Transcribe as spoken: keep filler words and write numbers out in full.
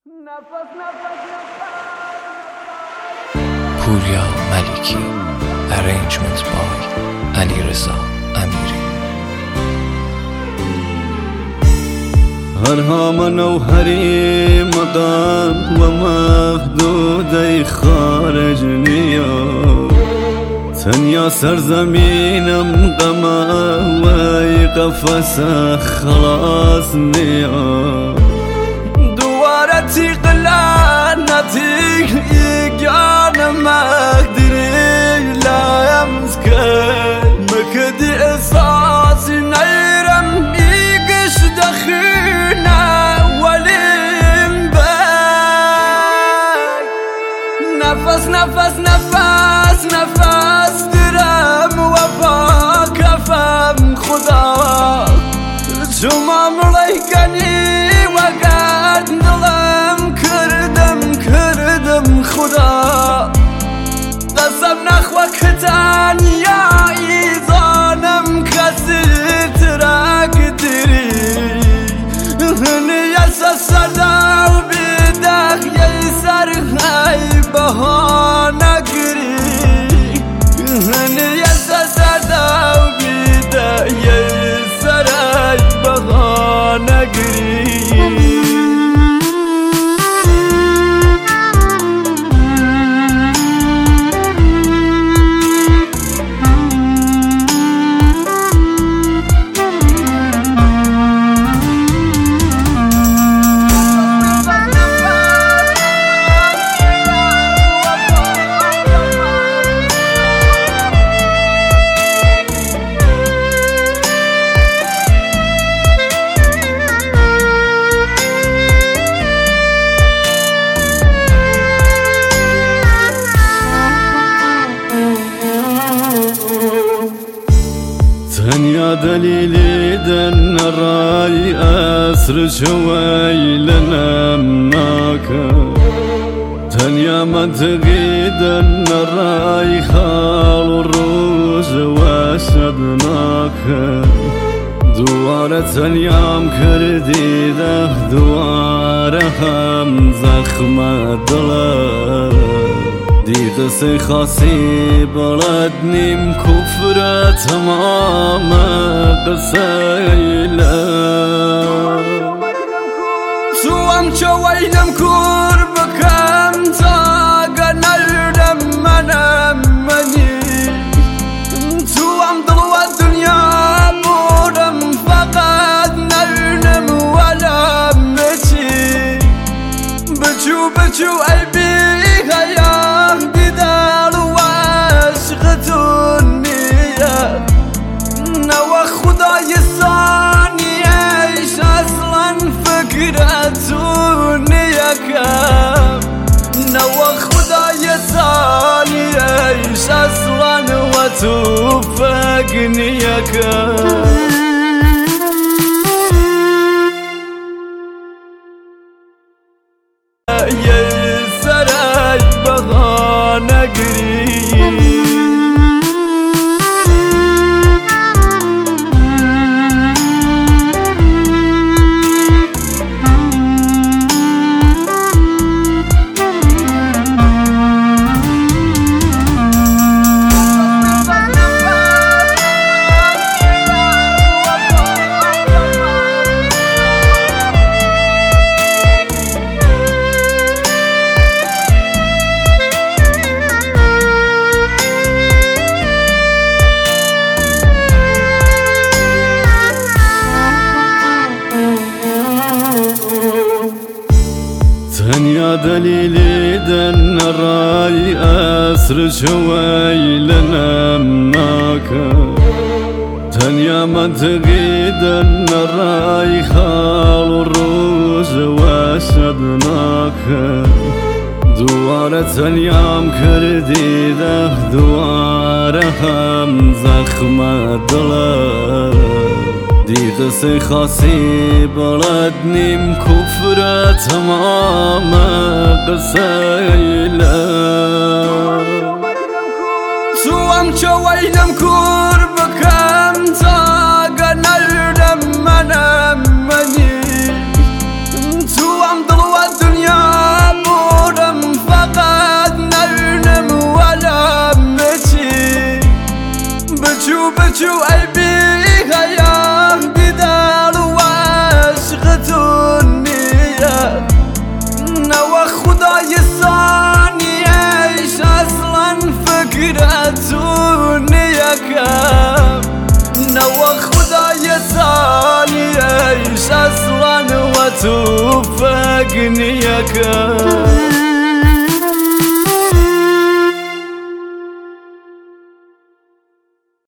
پوریا ملیکی. Arrangement by علیرضا امیری. هرها منوهری مقام ومحدود خارج نیا تنیا سرزمینم غما وی قفص خلاص نیا دوارتی قلانتی یگان مقدری لایم زکر مکدی احساسی نیرم ایگش دخینا ولیم بای نفس نفس نفس نفس درم و با کفم خدا شما ملیکنی و قد دلم کردم کردم خدا قسم نخوا کتن یا ایزانم کسی ترک دیری نیس صدا و بیدخ یی سر های بهانه گری نیس صدا و بیدخ یی سر های بهانه گری تنیا دلیلی دن رای اسر شوی لنم ناکا تنیا منطقی دن رای خال روز واسد ناکا دوار تنیام کردی ده دوار هم زخم دلم دی قصه خاصی بلد نیم کفر تمام قصه ایلم تو هم چوینم کور بکم تاگه نردم منم منی تو هم دل و دنیا بودم فقط نرنم ولا مچی بچو بچو ای بی غیام دیدار و عشقتون نیه نو خدای ثانیش اصلا فکرتون نیه کم نو خدای ثانیش اصلا و تو فکر نیه کم بهانه گری تنیا دلیلی دن رای اسر شوی لنم ناکا تنیا منطقی دن رای خال روز واسد ناکا دوار تنیام کردی ده دوار هم زخم دلم دی قصه خاصی بلد نیم کفر تمام قصه ایلم تو هم چوینم کور بکم تاگه نردم منم منی تو هم دل و دنیا عيبي هيا ديدار وعشقة النية نوى خداي الثاني عيش اصلا فكرة النية كام نوى خداي الثاني عيش اصلا وتوفقني يا كام